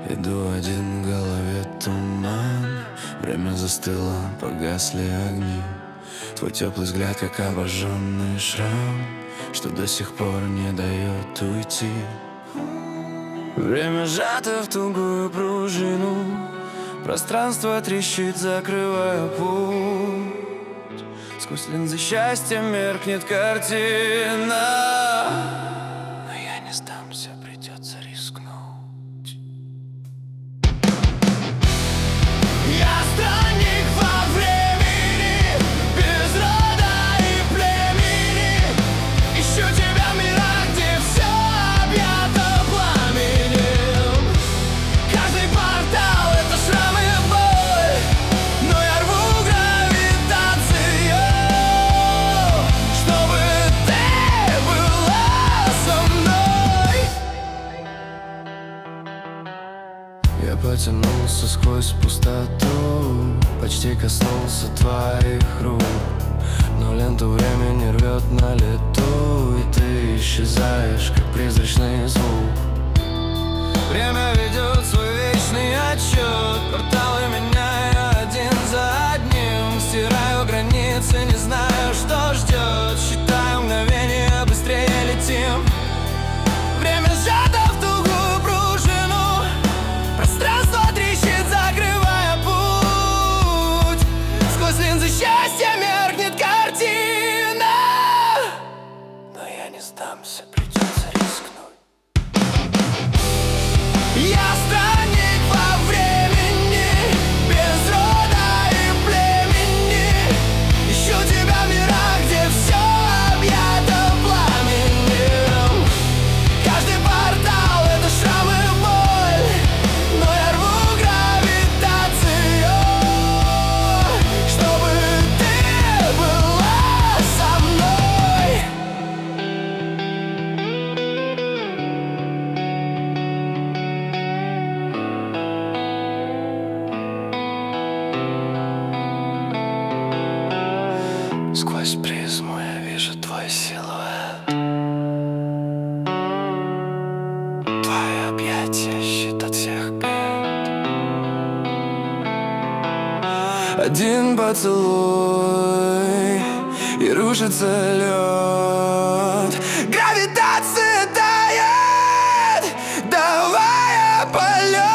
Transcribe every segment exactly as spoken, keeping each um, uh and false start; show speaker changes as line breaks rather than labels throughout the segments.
Иду один, в голове туман. Время застыло, погасли огни. Твой теплый взгляд, как обожженный шрам, что до сих пор не дает уйти. Время сжато в тугую пружину, пространство трещит, закрывая путь. Сквозь линзы счастья меркнет картина, но я не сдамся, придется рискнуть. Я странник во времени, без рода и племени. Ищу тебя в мирах, где все объято пламенем. Каждый портал — это шрам и боль, но я рву гравитацию, чтобы ты была со мной. Я потянулся сквозь пустоту, почти коснулся твоих рук, но ленту времени рвет на лету, и ты исчезаешь, как призрачный звук. Время ведет свой вечный отчет, порталы меняю один за одним. Стираю границы, не знаю, что ждет. Считаю мгновения, быстрее летим. Время сжато в тугую пружину, пространство трещит, закрывая путь. Сквозь линзы счастья меркнет картина, но я не сдамся, придется рискнуть. Я странник во времени, без рода и племени. Ищу тебя в мирах, где все объято пламенем. Каждый портал — это шрам и боль, но я рву гравитацию, чтобы ты была со мной. Сквозь призму я вижу твой силуэт, твои объятия — щит от всех бед. Один поцелуй, и рушится лед. Гравитация тает, давая полет.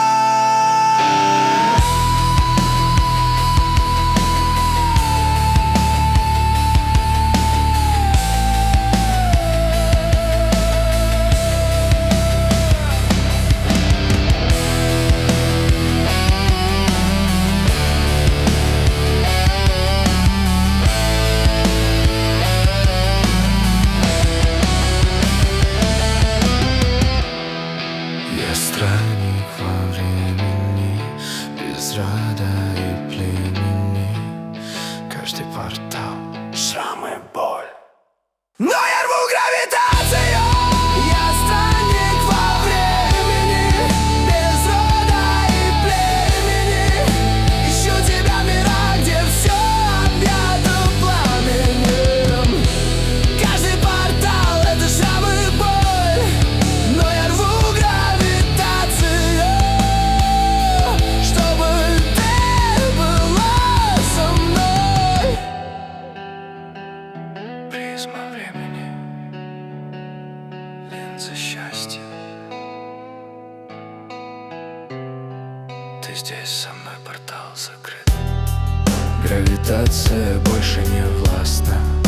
Я странник во времени, без рода и племени. Каждый портал — шрам и боль, но я рву гравитацию. Я странник во времени, без рода и племени. Ищу тебя в мирах, где все объято пламенем. Каждый портал — это шрам и боль, но я рву гравитацию, чтобы ты была со мной. Призма времени, линза счастья. Ты здесь со мной, портал закрыт. Гравитация больше не властна.